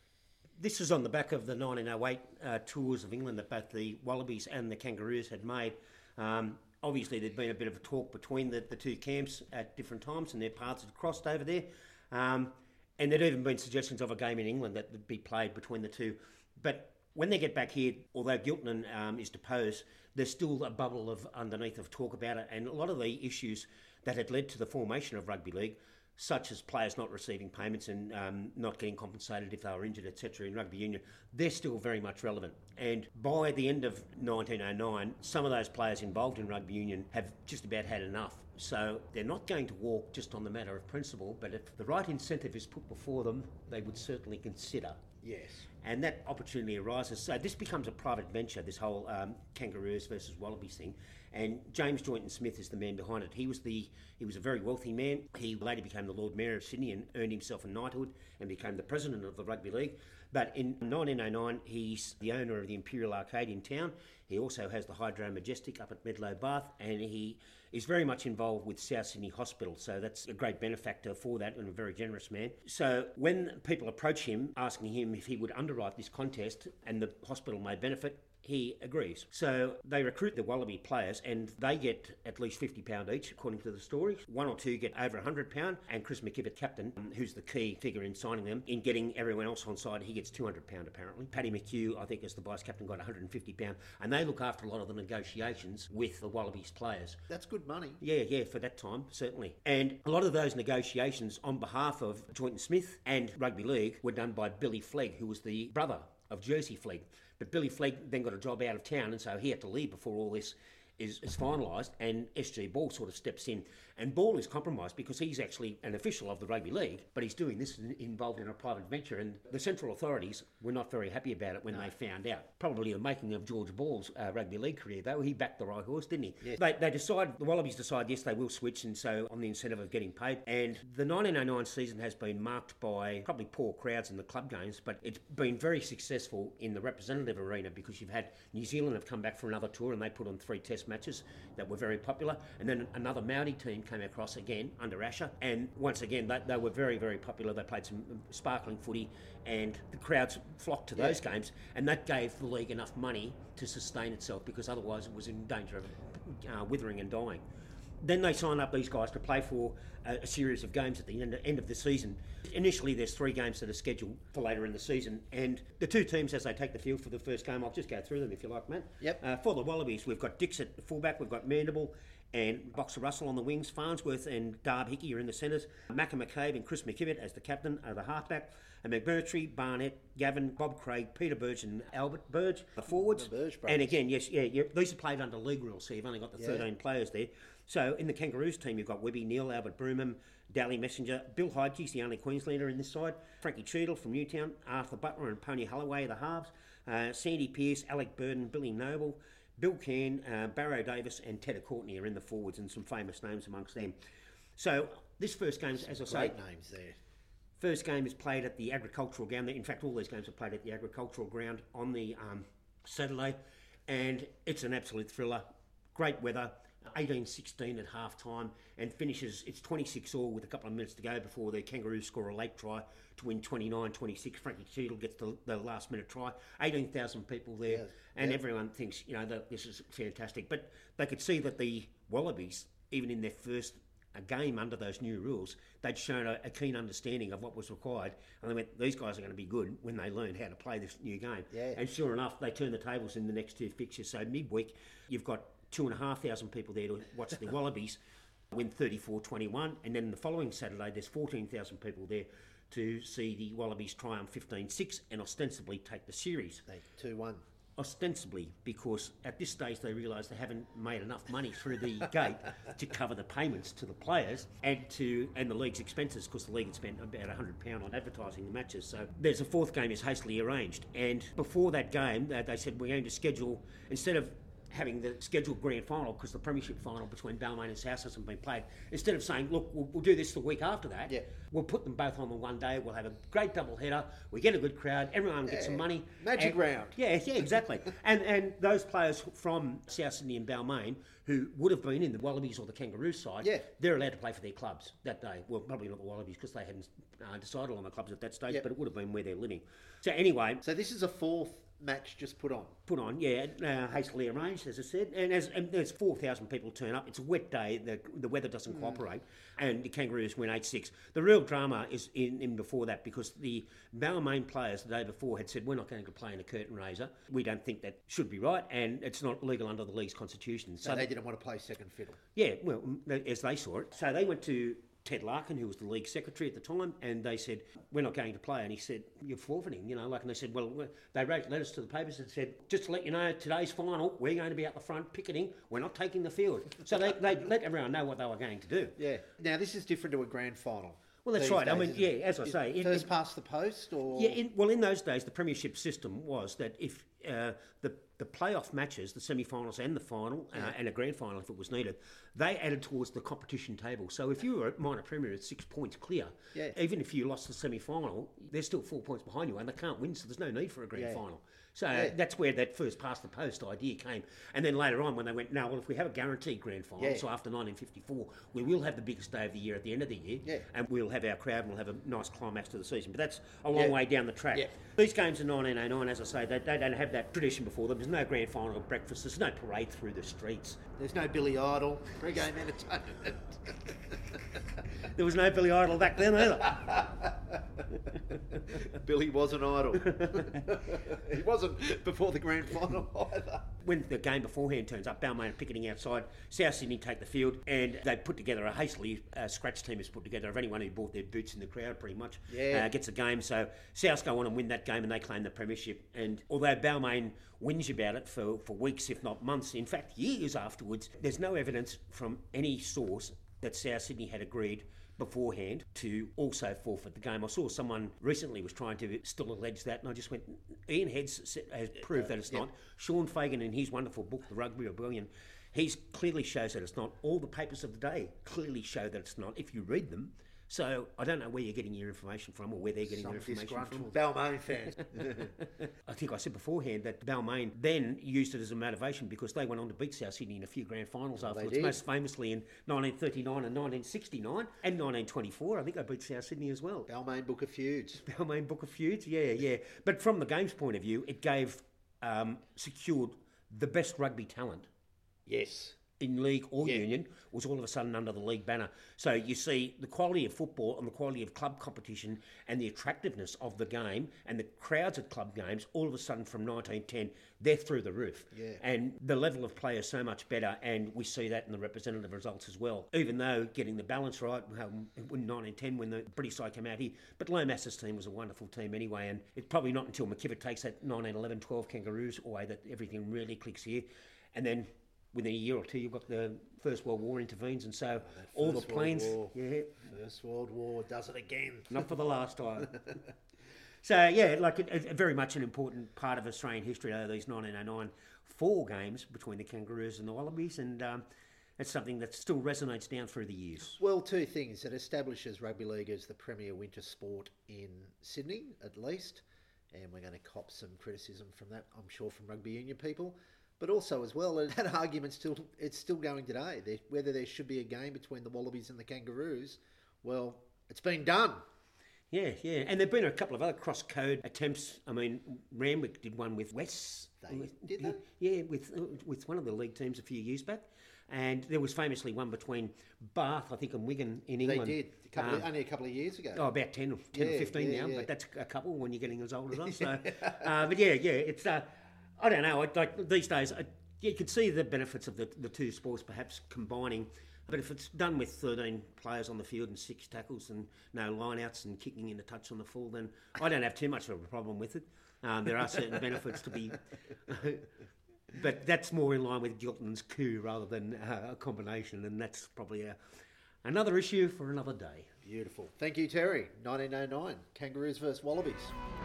This is on the back of the 1908 tours of England that both the Wallabies and the Kangaroos had made. Obviously, there'd been a bit of a talk between the two camps at different times, and their paths had crossed over there. And there'd even been suggestions of a game in England that would be played between the two. But when they get back here, although Giltinan is deposed, there's still a bubble of underneath of talk about it, and a lot of the issues that had led to the formation of rugby league, such as players not receiving payments and not getting compensated if they were injured, etc. in rugby union, they're still very much relevant. And by the end of 1909, some of those players involved in rugby union have just about had enough. So they're not going to walk just on the matter of principle, but if the right incentive is put before them, they would certainly consider. Yes. And that opportunity arises. So this becomes a private venture, this whole Kangaroos versus Wallabies thing. And James Joynton Smith is the man behind it. He was a very wealthy man. He later became the Lord Mayor of Sydney and earned himself a knighthood and became the president of the Rugby League. But in 1909, he's the owner of the Imperial Arcade in town. He also has the Hydro Majestic up at Medlow Bath, and he is very much involved with South Sydney Hospital. So that's a great benefactor for that and a very generous man. So when people approach him, asking him if he would underwrite this contest and the hospital may benefit, he agrees. So they recruit the Wallaby players and they get at least £50 each, according to the story. One or two get over £100, and Chris McKibbett, captain, who's the key figure in signing them, in getting everyone else on side, he gets £200 apparently. Paddy McHugh, I think, as the vice-captain, got £150, and they look after a lot of the negotiations with the Wallabies players. That's good money. Yeah, for that time, certainly. And a lot of those negotiations on behalf of Joynton Smith and Rugby League were done by Billy Flegg, who was the brother of Jersey Flegg. But Billy Flegg then got a job out of town, and so he had to leave before all this is finalised, and SG Ball sort of steps in. And Ball is compromised because he's actually an official of the Rugby League, but he's doing this involved in a private venture, and the central authorities were not very happy about it when they found out. Probably the making of George Ball's Rugby League career, though. He backed the right horse, didn't he? Yes. The Wallabies decide, yes, they will switch, and so on the incentive of getting paid. And the 1909 season has been marked by probably poor crowds in the club games, but it's been very successful in the representative arena because you've had New Zealand have come back for another tour, and they put on 3 test matches that were very popular, and then another Maori team came across again under Asher, and once again they were very, very popular. They played some sparkling footy, and the crowds flocked to those games, and that gave the league enough money to sustain itself, because otherwise it was in danger of withering and dying. Then they sign up these guys to play for a series of games at the end of the season. Initially, there's 3 games that are scheduled for later in the season, and the 2 teams, as they take the field for the first game, I'll just go through them if you like, Matt. Yep. For the Wallabies, we've got Dix at fullback, we've got Mandible, and Boxer Russell on the wings. Farnsworth and Darb Hickey are in the centres. Macca McCabe and Chris McKibbett as the captain are the halfback. And McMurtry, Barnett, Gavin, Bob Craig, Peter Burge and Albert Burge, the forwards. The Burge brothers. And again, these are played under league rules, so you've only got the 13 players there. So in the Kangaroos team, you've got Webby, Neil, Albert Broomham, Dally Messenger, Bill Heidke's the only Queenslander in this side, Frankie Cheadle from Newtown, Arthur Butler and Pony Holloway are the halves, Sandy Pearce, Alec Burden, Billy Noble, Bill Cairn, Barrow Davis and Tedder Courtney are in the forwards, and some famous names amongst them. So this first game, as I say... Great names there. First game is played at the agricultural ground. In fact, all these games are played at the agricultural ground on the Saturday, and it's an absolute thriller. Great weather, 18-16 at half time, and finishes, it's 26-all with a couple of minutes to go before the Kangaroos score a late try to win 29-26. Frankie Cheadle gets the last minute try. 18,000 people there, and everyone thinks, that this is fantastic. But they could see that the Wallabies, even in their first game under those new rules, they'd shown a keen understanding of what was required, and they went, these guys are going to be good when they learn how to play this new game. And sure enough, they turned the tables in the next two fixtures. So midweek, you've got 2,500 people there to watch the Wallabies win 34-21, and then the following Saturday there's 14,000 people there to see the Wallabies triumph 15-6 and ostensibly take the series. 2-1. Ostensibly, because at this stage they realise they haven't made enough money through the gate to cover the payments to the players and the league's expenses, because the league had spent about £100 on advertising the matches. So there's a fourth game is hastily arranged, and before that game they said we're going to schedule, instead of having the scheduled grand final, because the premiership final between Balmain and South hasn't been played, instead of saying, look, we'll do this the week after that, we'll put them both on the one day, we'll have a great double header, we get a good crowd, everyone gets some money. Magic round. Yeah, exactly. and those players from South Sydney and Balmain who would have been in the Wallabies or the Kangaroos side, they're allowed to play for their clubs that day. Well, probably not the Wallabies because they hadn't decided on the clubs at that stage, but it would have been where they're living. So anyway... So this is a fourth match just put on, hastily arranged, as I said, and there's 4,000 people turn up. It's a wet day, the weather doesn't cooperate, and the Kangaroos win 8-6. The real drama is in before that, because the Balmain players the day before had said, we're not going to play in a curtain raiser, we don't think that should be right, and it's not legal under the league's constitution. So they didn't want to play second fiddle. Yeah, well, as they saw it. So they went to Ted Larkin, who was the league secretary at the time, and they said, we're not going to play. And he said, you're forfeiting, and they said, well, they wrote letters to the papers and said, just to let you know, today's final, we're going to be out the front picketing, we're not taking the field. So they let everyone know what they were going to do. Yeah. Now, this is different to a grand final. Well, that's right. Days, as I say... First past the post, or...? Yeah, in those days, the premiership system was that if the playoff matches, the semi-finals and the final, and a grand final if it was needed, they added towards the competition table. So if you were a minor premier at 6 points clear, even if you lost the semi-final, they're still 4 points behind you and they can't win, so there's no need for a grand final. So that's where that first past the post idea came. And then later on when they went, no, well, if we have a guaranteed grand final, so after 1954, we will have the biggest day of the year at the end of the year, and we'll have our crowd and we'll have a nice climax to the season. But that's a long way down the track. These games in 1909, as I say, they don't have that tradition before them. There's no grand final breakfast, there's no parade through the streets. There's no Billy Idol, pre-game entertainment. There was no Billy Idol back then either. Billy was an idol. He wasn't before the grand final either. When the game beforehand turns up, Balmain are picketing outside, South Sydney take the field, and they put together a hastily scratch team is put together of anyone who bought their boots in the crowd pretty much, gets a game. So South go on and win that game and they claim the premiership. And although Balmain whinge about it for weeks, if not months, in fact years afterwards, there's no evidence from any source that South Sydney had agreed beforehand to also forfeit the game. I saw someone recently was trying to still allege that, and I just went, Ian Heads has proved that it's not. Sean Fagan, in his wonderful book, The Rugby Rebellion, he clearly shows that it's not. All the papers of the day clearly show that it's not, if you read them. So I don't know where you're getting your information from or where they're getting their information from. Balmain fans. I think I said beforehand that Balmain then used it as a motivation because they went on to beat South Sydney in a few grand finals afterwards, most famously in 1939 and 1969 and 1924. I think they beat South Sydney as well. Balmain Book of Feuds. Balmain Book of Feuds, yeah. But from the game's point of view, it gave secured the best rugby talent. Yes. in league or union was all of a sudden under the league banner. So you see the quality of football and the quality of club competition and the attractiveness of the game and the crowds at club games, all of a sudden from 1910, they're through the roof. Yeah. And the level of play is so much better, and we see that in the representative results as well. Even though getting the balance right in 1910 when the British side came out here, but Lomas's team was a wonderful team anyway, and it's probably not until McKivitt takes that 1911-12 Kangaroos away that everything really clicks here. And then within a year or two, you've got the First World War intervenes, and so all the planes... First World War does it again. Not for the last time. So, yeah, like very much an important part of Australian history, these 1909 4 games between the Kangaroos and the Wallabies, and it's something that still resonates down through the years. Well, two things. It establishes rugby league as the premier winter sport in Sydney, at least, and we're going to cop some criticism from that, I'm sure, from rugby union people. But also, as well, that argument it's still going today. Whether there should be a game between the Wallabies and the Kangaroos, well, it's been done. Yeah, and there've been a couple of other cross-code attempts. I mean, Randwick did one with West. Did they? Yeah, with one of the league teams a few years back. And there was famously one between Bath, I think, and Wigan in England. They did, only a couple of years ago. Oh, about 10 or 15 now, but that's a couple when you're getting as old as us. So, but yeah, it's... I don't know. Like these days, you could see the benefits of the two sports perhaps combining. But if it's done with 13 players on the field and 6 tackles and no line-outs and kicking in the touch on the full, then I don't have too much of a problem with it. There are certain benefits to be... but that's more in line with Gilton's coup rather than a combination, and that's probably another issue for another day. Beautiful. Thank you, Terry. 1909, Kangaroos versus Wallabies.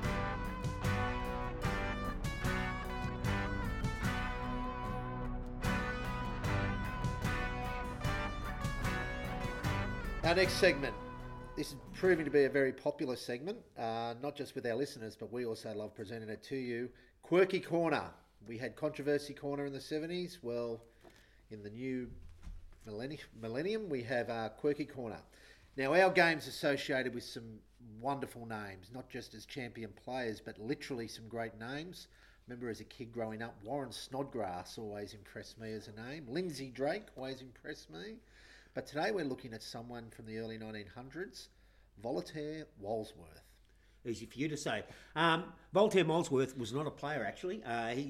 Our next segment. This is proving to be a very popular segment, not just with our listeners, but we also love presenting it to you. Quirky Corner. We had Controversy Corner in the 70s. Well, in the new millennium, we have Quirky Corner. Now, our game's associated with some wonderful names, not just as champion players, but literally some great names. Remember as a kid growing up, Warren Snodgrass always impressed me as a name. Lindsay Drake always impressed me. But today we're looking at someone from the early 1900s, Voltaire Molesworth. Easy for you to say. Voltaire Molesworth was not a player, actually.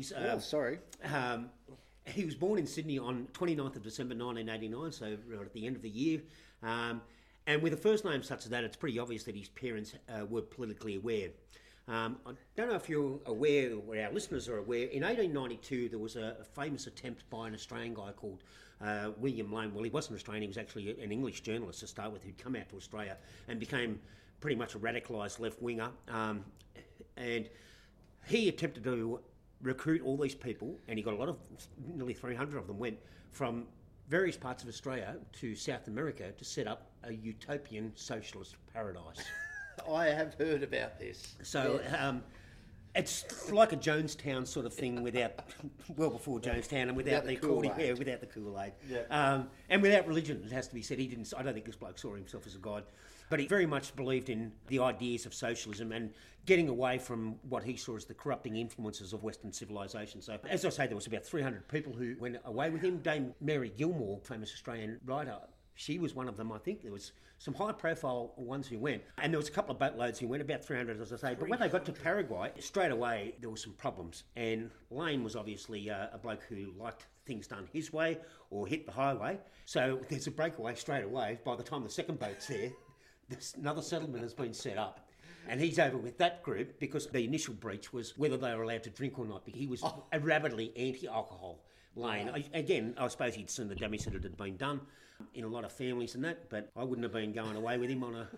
He was born in Sydney on 29th of December 1989, so right at the end of the year. And with a first name such as that, it's pretty obvious that his parents were politically aware. I don't know if you're aware, or our listeners are aware, in 1892 there was a famous attempt by an Australian guy called William Lane. Well, he wasn't Australian, he was actually an English journalist to start with, who'd come out to Australia and became pretty much a radicalised left-winger. And he attempted to recruit all these people, and he got a lot of, nearly 300 of them went from various parts of Australia to South America to set up a utopian socialist paradise. I have heard about this. So it's like a Jonestown sort of thing well before Jonestown, and without the Kool-Aid. Without the Kool-Aid. Yeah. And without religion, it has to be said. I don't think this bloke saw himself as a god, but he very much believed in the ideas of socialism and getting away from what he saw as the corrupting influences of Western civilization. So, as I say, there was about 300 people who went away with him. Dame Mary Gilmore, famous Australian writer, she was one of them, I think. There was some high-profile ones who went. And there was a couple of boatloads who went, about 300, as I say. But when they got to Paraguay, straight away, there were some problems. And Lane was obviously a bloke who liked things done his way or hit the highway. So there's a breakaway straight away. By the time the second boat's there, another settlement has been set up. And he's over with that group because the initial breach was whether they were allowed to drink or not. He was rabidly anti-alcohol, Lane. Again, I suppose he'd seen the damage that had been done in a lot of families and that, but I wouldn't have been going away with him on a...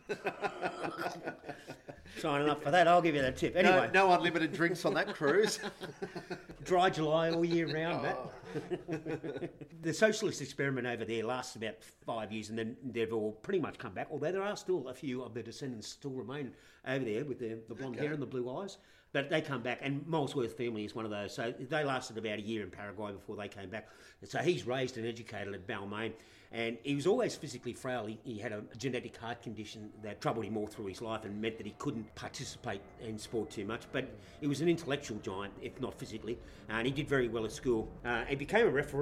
signing up for that, I'll give you that tip. Anyway. No unlimited drinks on that cruise. Dry July all year round, Matt. The socialist experiment over there lasts about 5 years and then they've all pretty much come back, although there are still a few of the descendants still remain over there with the blonde hair and the blue eyes. But they come back, and Molesworth family is one of those. So they lasted about a year in Paraguay before they came back. So he's raised and educated at Balmain, and he was always physically frail. He had a genetic heart condition that troubled him all through his life and meant that he couldn't participate in sport too much. But he was an intellectual giant, if not physically, and he did very well at school. He became a referee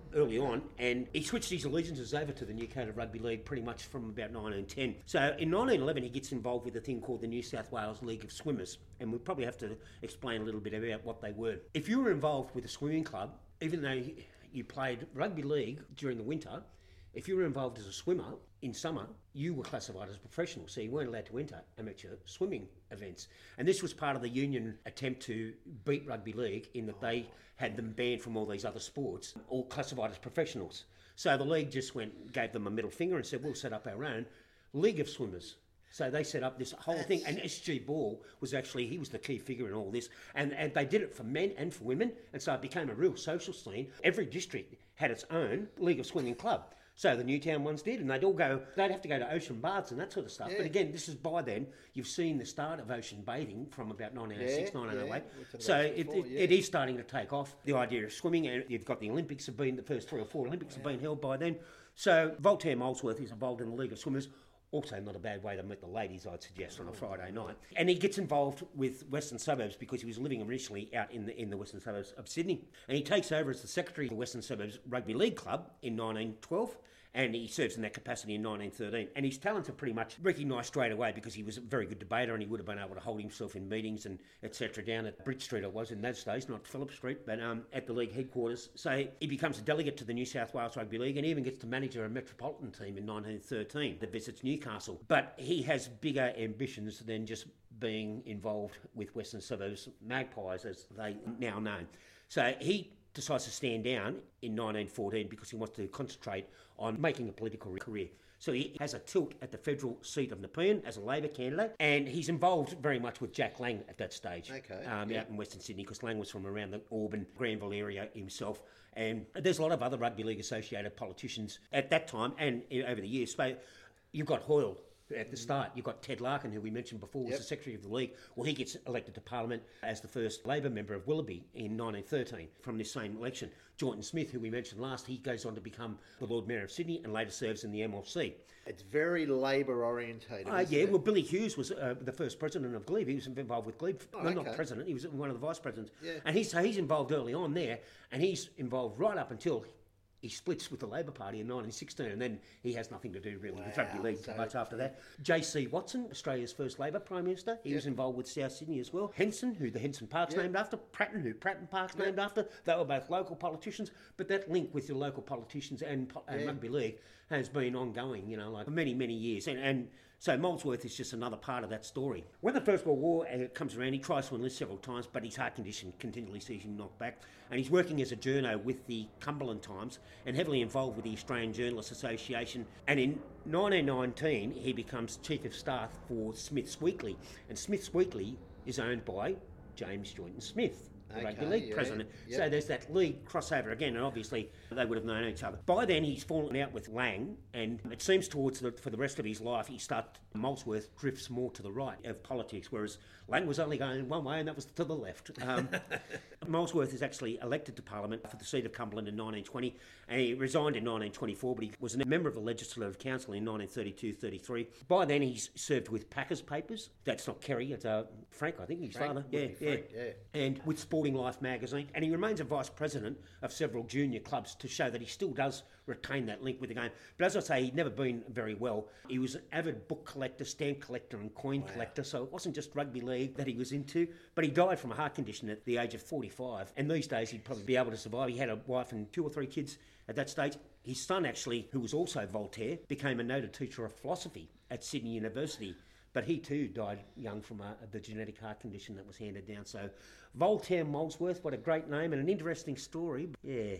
early on, and he switched his allegiances over to the New County Rugby League pretty much from about 1910. So in 1911 he gets involved with a thing called the New South Wales League of Swimmers, and we probably have to explain a little bit about what they were. If you were involved with a swimming club, even though you played rugby league during the winter, if you were involved as a swimmer in summer, you were classified as a professional, so you weren't allowed to enter amateur swimming events. And this was part of the union attempt to beat rugby league in that they had them banned from all these other sports, all classified as professionals. So the league just gave them a middle finger and said, we'll set up our own League of Swimmers. So they set up this whole thing, and S.G. Ball was he was the key figure in all this, and they did it for men and for women, and so it became a real social scene. Every district had its own League of Swimming club. So the Newtown ones did, and they'd have to go to ocean baths and that sort of stuff. Yeah. But again, this is by then, you've seen the start of ocean bathing from about 1906, 1908. So it is starting to take off, the idea of swimming, and you've got the Olympics the first 3 or 4 Olympics have been held by then. So Voltaire Molesworth is involved in the League of Swimmers. Also not a bad way to meet the ladies, I'd suggest, on a Friday night. And he gets involved with Western Suburbs because he was living originally out in the Western Suburbs of Sydney. And he takes over as the secretary of the Western Suburbs Rugby League Club in 1912. And he serves in that capacity in 1913. And his talents are pretty much recognised straight away because he was a very good debater and he would have been able to hold himself in meetings and etc. down at Bridge Street, it was in those days, not Phillip Street, but at the league headquarters. So he becomes a delegate to the New South Wales Rugby League and even gets to manage a metropolitan team in 1913 that visits Newcastle. But he has bigger ambitions than just being involved with Western Suburbs Magpies, as they now know. So he decides to stand down in 1914 because he wants to concentrate on making a political career. So he has a tilt at the federal seat of Nepean as a Labor candidate, and he's involved very much with Jack Lang at that stage, out in Western Sydney, because Lang was from around the Auburn, Granville area himself. And there's a lot of other rugby league associated politicians at that time and over the years. So you've got Hoyle at the start. You've got Ted Larkin, who we mentioned before, was the secretary of the league. Well, he gets elected to Parliament as the first Labor member of Willoughby in 1913 from this same election. Jordan Smith, who we mentioned last, he goes on to become the Lord Mayor of Sydney and later serves in the MLC. It's very Labor orientated. Well, Billy Hughes was the first president of Glebe. He was involved with Glebe. Not president, he was one of the vice presidents. Yeah. And he's involved early on there, and he's involved right up until he splits with the Labor Party in 1916, and then he has nothing to do really with rugby league much after that. J.C. Watson, Australia's first Labor Prime Minister, he was involved with South Sydney as well. Henson, who the Henson Park's named after. Pratton, who Pratton Park's named after. They were both local politicians, but that link with your local politicians and rugby league has been ongoing, for many, many years. And so Molesworth is just another part of that story. When the First World War comes around, he tries to enlist several times, but his heart condition continually sees him knocked back. And he's working as a journo with the Cumberland Times and heavily involved with the Australian Journalists Association. And in 1919, he becomes Chief of Staff for Smith's Weekly. And Smith's Weekly is owned by James Joynton Smith, the rugby league president. Yep. So there's that league crossover again, and obviously they would have known each other. By then he's fallen out with Lang, and it seems for the rest of his life Molesworth drifts more to the right of politics, whereas Lang was only going one way, and that was to the left. Molesworth is actually elected to Parliament for the seat of Cumberland in 1920, and he resigned in 1924, but he was a member of the Legislative Council in 1932-33. By then he's served with Packers Papers. That's not Kerry, it's Frank, I think, his father. Frank, and with Sporting Life magazine, and he remains a vice president of several junior clubs to show that he still does retain that link with the game. But as I say, he'd never been very well. He was an avid book collector, stamp collector and coin collector, so it wasn't just rugby league that he was into, but he died from a heart condition at the age of 45, and these days he'd probably be able to survive. He had a wife and 2 or 3 kids at that stage. His son, actually, who was also Voltaire, became a noted teacher of philosophy at Sydney University. But he too died young from the genetic heart condition that was handed down. So Voltaire Molesworth, what a great name and an interesting story. Yeah.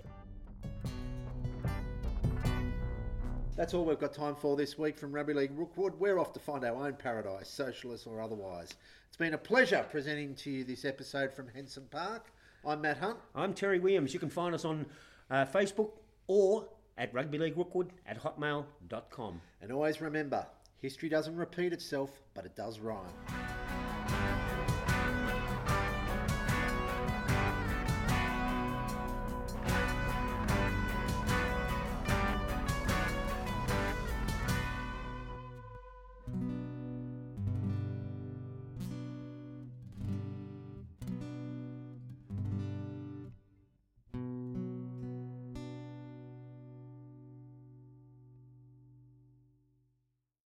That's all we've got time for this week from Rugby League Rookwood. We're off to find our own paradise, socialist or otherwise. It's been a pleasure presenting to you this episode from Henson Park. I'm Matt Hunt. I'm Terry Williams. You can find us on Facebook or at rugbyleaguerookwood@hotmail.com. And always remember, history doesn't repeat itself, but it does rhyme.